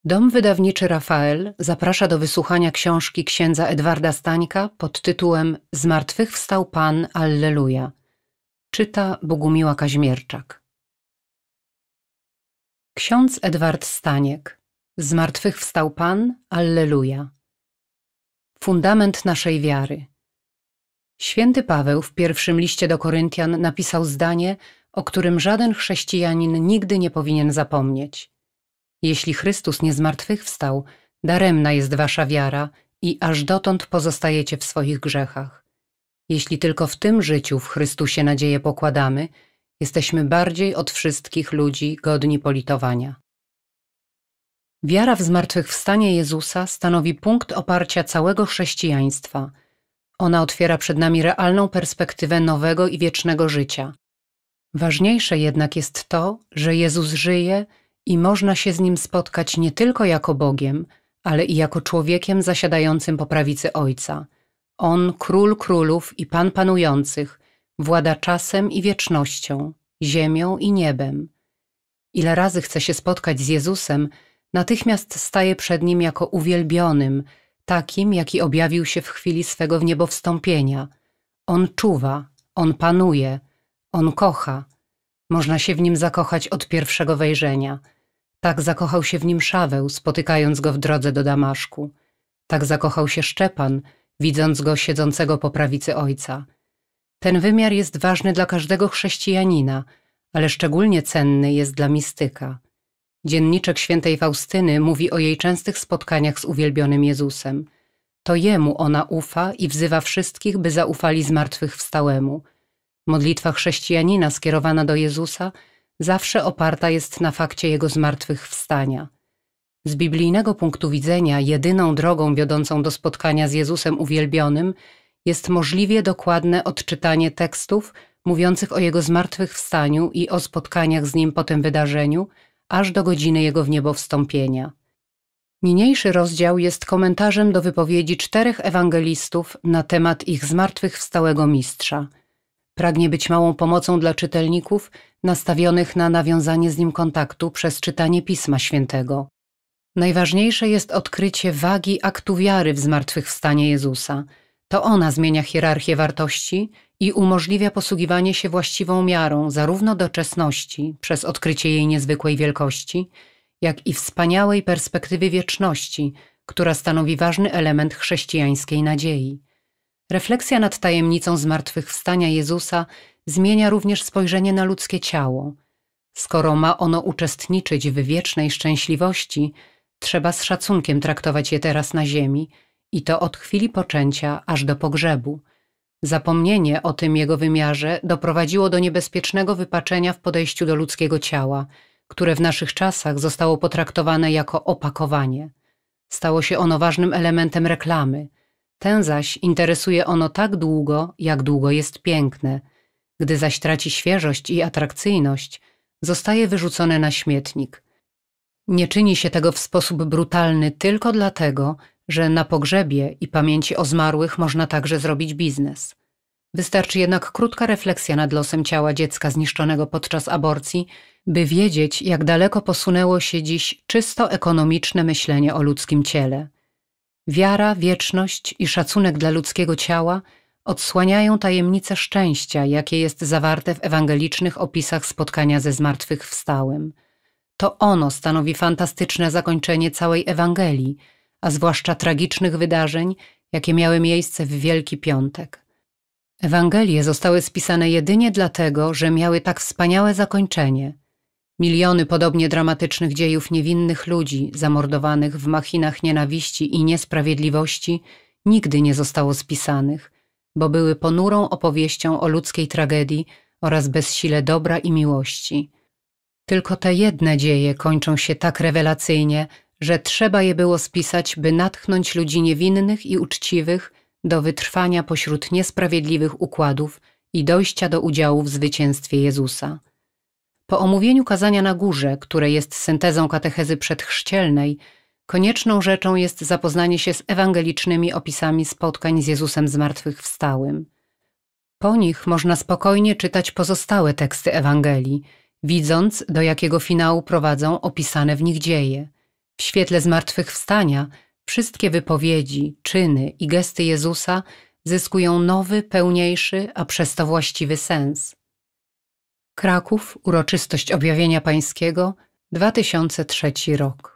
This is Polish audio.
Dom wydawniczy Rafael zaprasza do wysłuchania książki księdza Edwarda Stańka pod tytułem Zmartwychwstał Pan, Alleluja. Czyta Bogumiła Kaźmierczak. Ksiądz Edward Staniek. Zmartwychwstał Pan, Alleluja. Fundament naszej wiary. Święty Paweł w pierwszym liście do Koryntian napisał zdanie, o którym żaden chrześcijanin nigdy nie powinien zapomnieć. Jeśli Chrystus nie zmartwychwstał, daremna jest wasza wiara i aż dotąd pozostajecie w swoich grzechach. Jeśli tylko w tym życiu w Chrystusie nadzieję pokładamy, jesteśmy bardziej od wszystkich ludzi godni politowania. Wiara w zmartwychwstanie Jezusa stanowi punkt oparcia całego chrześcijaństwa. Ona otwiera przed nami realną perspektywę nowego i wiecznego życia. Ważniejsze jednak jest to, że Jezus żyje i można się z Nim spotkać nie tylko jako Bogiem, ale i jako człowiekiem zasiadającym po prawicy Ojca. On, Król królów i Pan panujących, włada czasem i wiecznością, ziemią i niebem. Ile razy chce się spotkać z Jezusem, natychmiast staje przed Nim jako uwielbionym, takim, jaki objawił się w chwili swego wniebowstąpienia. On czuwa, On panuje, On kocha. Można się w Nim zakochać od pierwszego wejrzenia. Tak zakochał się w Nim Szaweł, spotykając Go w drodze do Damaszku. Tak zakochał się Szczepan, widząc Go siedzącego po prawicy Ojca. Ten wymiar jest ważny dla każdego chrześcijanina, ale szczególnie cenny jest dla mistyka. Dzienniczek świętej Faustyny mówi o jej częstych spotkaniach z uwielbionym Jezusem. To Jemu ona ufa i wzywa wszystkich, by zaufali zmartwychwstałemu. Modlitwa chrześcijanina skierowana do Jezusa zawsze oparta jest na fakcie Jego zmartwychwstania. Z biblijnego punktu widzenia jedyną drogą wiodącą do spotkania z Jezusem uwielbionym jest możliwie dokładne odczytanie tekstów mówiących o Jego zmartwychwstaniu i o spotkaniach z Nim po tym wydarzeniu, aż do godziny Jego wniebowstąpienia. Niniejszy rozdział jest komentarzem do wypowiedzi 4 ewangelistów na temat ich zmartwychwstałego Mistrza. Pragnie być małą pomocą dla czytelników nastawionych na nawiązanie z Nim kontaktu przez czytanie Pisma Świętego. Najważniejsze jest odkrycie wagi aktu wiary w zmartwychwstanie Jezusa. To ona zmienia hierarchię wartości i umożliwia posługiwanie się właściwą miarą zarówno doczesności przez odkrycie jej niezwykłej wielkości, jak i wspaniałej perspektywy wieczności, która stanowi ważny element chrześcijańskiej nadziei. Refleksja nad tajemnicą zmartwychwstania Jezusa zmienia również spojrzenie na ludzkie ciało. Skoro ma ono uczestniczyć w wiecznej szczęśliwości, trzeba z szacunkiem traktować je teraz na ziemi i to od chwili poczęcia aż do pogrzebu. Zapomnienie o tym jego wymiarze doprowadziło do niebezpiecznego wypaczenia w podejściu do ludzkiego ciała, które w naszych czasach zostało potraktowane jako opakowanie. Stało się ono ważnym elementem reklamy. Tę zaś interesuje ono tak długo, jak długo jest piękne. Gdy zaś traci świeżość i atrakcyjność, zostaje wyrzucone na śmietnik. Nie czyni się tego w sposób brutalny tylko dlatego, że na pogrzebie i pamięci o zmarłych można także zrobić biznes. Wystarczy jednak krótka refleksja nad losem ciała dziecka zniszczonego podczas aborcji, by wiedzieć, jak daleko posunęło się dziś czysto ekonomiczne myślenie o ludzkim ciele. Wiara, wieczność i szacunek dla ludzkiego ciała odsłaniają tajemnice szczęścia, jakie jest zawarte w ewangelicznych opisach spotkania ze zmartwychwstałym. To ono stanowi fantastyczne zakończenie całej Ewangelii, a zwłaszcza tragicznych wydarzeń, jakie miały miejsce w Wielki Piątek. Ewangelie zostały spisane jedynie dlatego, że miały tak wspaniałe zakończenie. Miliony podobnie dramatycznych dziejów niewinnych ludzi zamordowanych w machinach nienawiści i niesprawiedliwości nigdy nie zostało spisanych, bo były ponurą opowieścią o ludzkiej tragedii oraz bezsile dobra i miłości. Tylko te jedne dzieje kończą się tak rewelacyjnie, że trzeba je było spisać, by natchnąć ludzi niewinnych i uczciwych do wytrwania pośród niesprawiedliwych układów i dojścia do udziału w zwycięstwie Jezusa. Po omówieniu kazania na górze, które jest syntezą katechezy przedchrzcielnej, konieczną rzeczą jest zapoznanie się z ewangelicznymi opisami spotkań z Jezusem zmartwychwstałym. Po nich można spokojnie czytać pozostałe teksty Ewangelii, widząc, do jakiego finału prowadzą opisane w nich dzieje. W świetle zmartwychwstania wszystkie wypowiedzi, czyny i gesty Jezusa zyskują nowy, pełniejszy, a przez to właściwy sens. Kraków, Uroczystość Objawienia Pańskiego, 2003 rok.